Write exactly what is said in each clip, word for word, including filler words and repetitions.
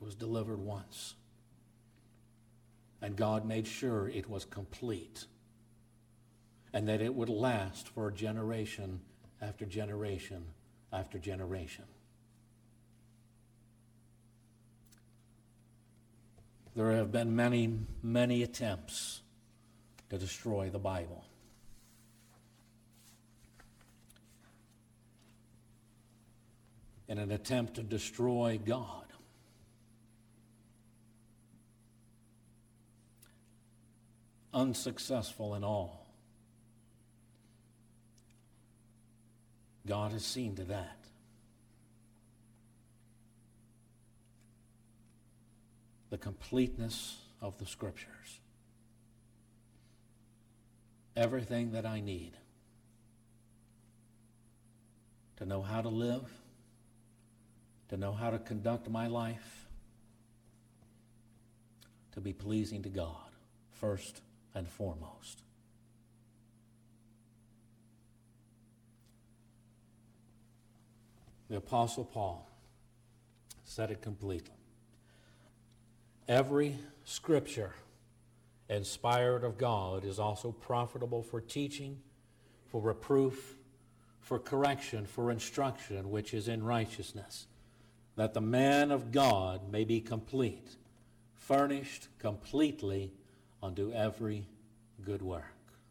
It was delivered once. And God made sure it was complete and that it would last for generation after generation after generation. There have been many, many attempts to destroy the Bible. In an attempt to destroy God. Unsuccessful in all. God has seen to that. The completeness of the Scriptures. Everything that I need to know how to live, to know how to conduct my life, to be pleasing to God, first and foremost. The Apostle Paul said it completely. Every Scripture inspired of God is also profitable for teaching, for reproof, for correction, for instruction, which is in righteousness, that the man of God may be complete, furnished completely unto every good work.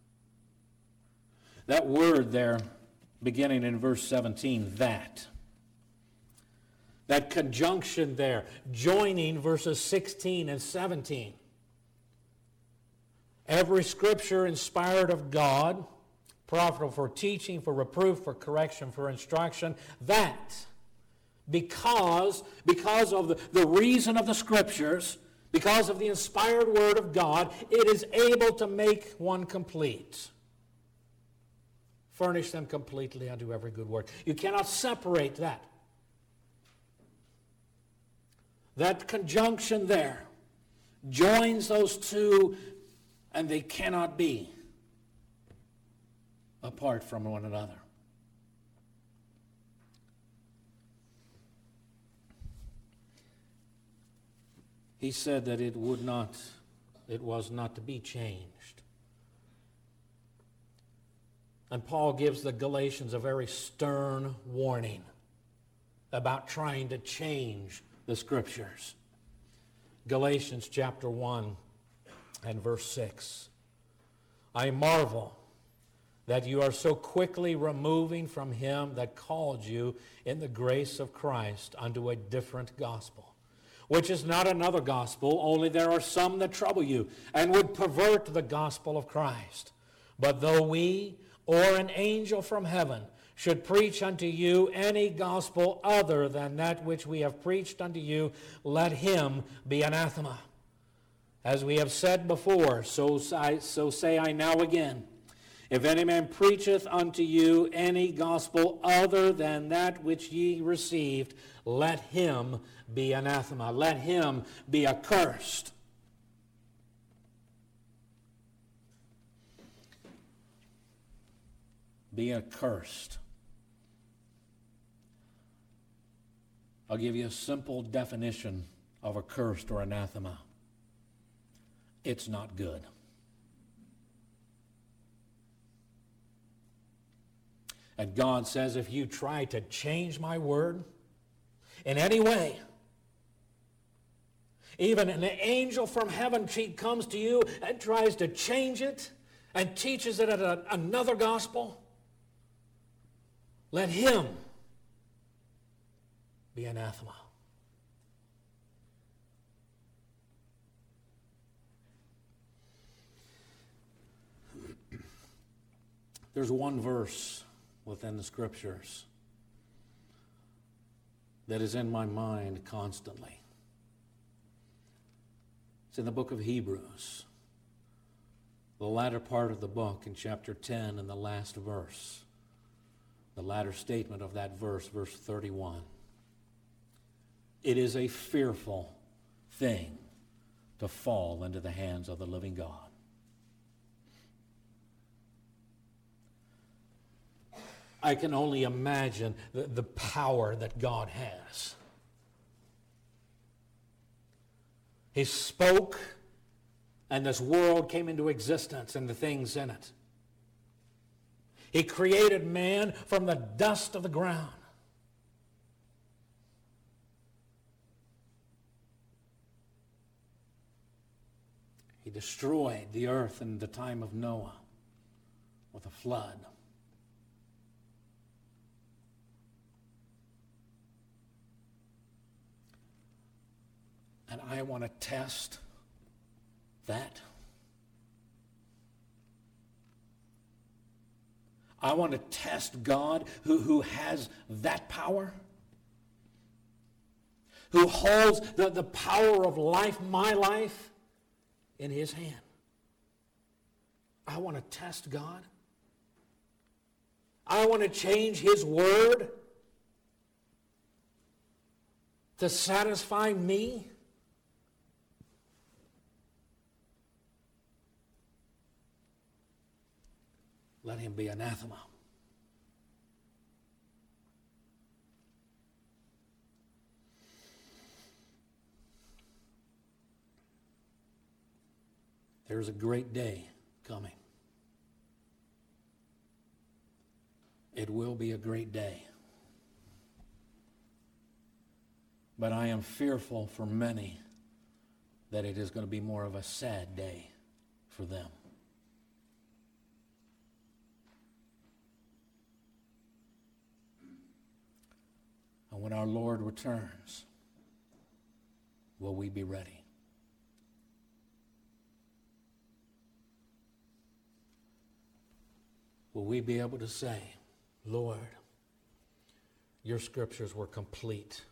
That word there, beginning in verse seventeen, that. That conjunction there, joining verses sixteen and seventeen. Every Scripture inspired of God, profitable for teaching, for reproof, for correction, for instruction, that because, because of the, the reason of the Scriptures, because of the inspired Word of God, it is able to make one complete. Furnish them completely unto every good work. You cannot separate that. That conjunction there joins those two, and they cannot be apart from one another. He said that it would not, it was not to be changed. And Paul gives the Galatians a very stern warning about trying to change the Scriptures. Galatians chapter one and verse six. I marvel that you are so quickly removing from him that called you in the grace of Christ unto a different gospel, which is not another gospel, only there are some that trouble you and would pervert the gospel of Christ. But though we or an angel from heaven should preach unto you any gospel other than that which we have preached unto you, let him be anathema. As we have said before, so, I, so say I now again. If any man preacheth unto you any gospel other than that which ye received, let him be anathema. Let him be accursed. Be accursed. I'll give you a simple definition of accursed or anathema. It's not good. And God says, if you try to change my word in any way, even an angel from heaven comes to you and tries to change it and teaches it at a, another gospel, let him be anathema. There's one verse within the Scriptures that is in my mind constantly. It's in the book of Hebrews, the latter part of the book in chapter ten and the last verse, the latter statement of that verse, verse thirty-one. It is a fearful thing to fall into the hands of the living God. I can only imagine the, the power that God has. He spoke, and this world came into existence and the things in it. He created man from the dust of the ground. He destroyed the earth in the time of Noah with a flood. And I want to test that. I want to test God who, who has that power, who holds the, the power of life, my life, in his hand. I want to test God. I want to change his word to satisfy me. Let him be anathema. There's a great day coming. It will be a great day. But I am fearful for many that it is going to be more of a sad day for them. And when our Lord returns, will we be ready? Will we be able to say, Lord, your scriptures were complete